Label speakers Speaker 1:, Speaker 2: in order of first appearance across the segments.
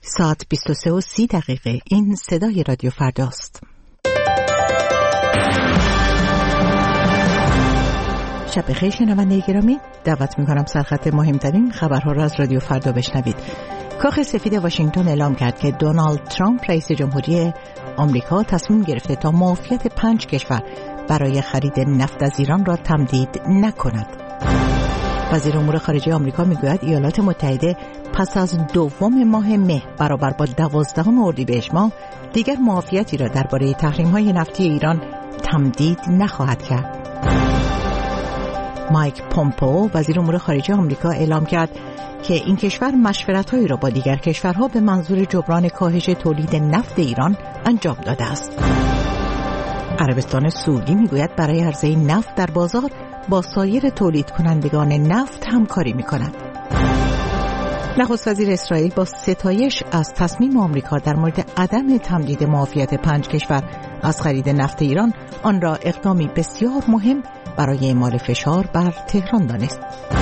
Speaker 1: ساعت 23:30 این صدای رادیو فرداست. شب بخیر شنونده گرامی، دعوت می‌کنم سرخط مهمترین خبرها را از رادیو فردا بشنوید. کاخ سفید واشنگتن اعلام کرد که دونالد ترامپ رئیس جمهوری آمریکا تصمیم گرفته تا معافیت 5 کشور برای خرید نفت از ایران را تمدید نکند. وزیر امور خارجه آمریکا میگوید ایالات متحده پس از دوم ماه مه برابر با 12 اردیبهشت ماه دیگر معافیتی را درباره تحریم‌های نفتی ایران تمدید نخواهد کرد. مایک پومپئو وزیر امور خارجه آمریکا اعلام کرد که این کشور مشورت‌هایی را با دیگر کشورها به منظور جبران کاهش تولید نفت ایران انجام داده است. عربستان سعودی میگوید برای عرضه نفت در بازار با سایر تولید کنندگان نفت همکاری می‌کند. نخست وزیر اسرائیل با ستایش از تصمیم آمریکا در مورد عدم تمدید معافیت 5 کشور از خرید نفت ایران آن را اقدامی بسیار مهم برای اعمال فشار بر تهران دانست.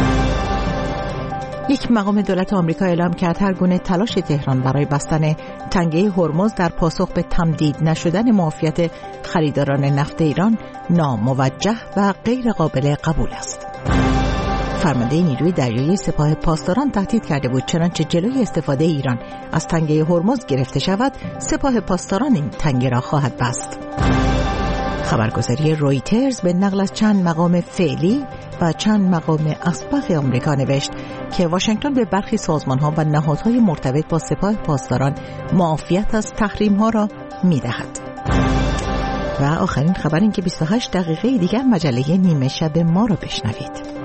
Speaker 1: یک مقام دولت آمریکا اعلام کرد هر گونه تلاش تهران برای بستن تنگه هرمز در پاسخ به تمدید نشدن معافیت خریداران نفت ایران ناموجه و غیر قابل قبول است. فرمانده نیروی دریایی سپاه پاسداران تهدید کرده بود چنانچه جلوی استفاده ایران از تنگه هرمز گرفته شود، سپاه پاسداران این تنگه را خواهد بست. خبرگزاری رویترز به نقل از چند مقام فعلی و چند مقام اسبق آمریکا نوشت که واشنگتن به برخی سازمان‌ها و نهادهای مرتبط با سپاه پاسداران معافیت از تحریم‌ها را می‌دهد. و آخرین خبر این که 28 دقیقه دیگر مجله نیمه شب ما را بشنوید.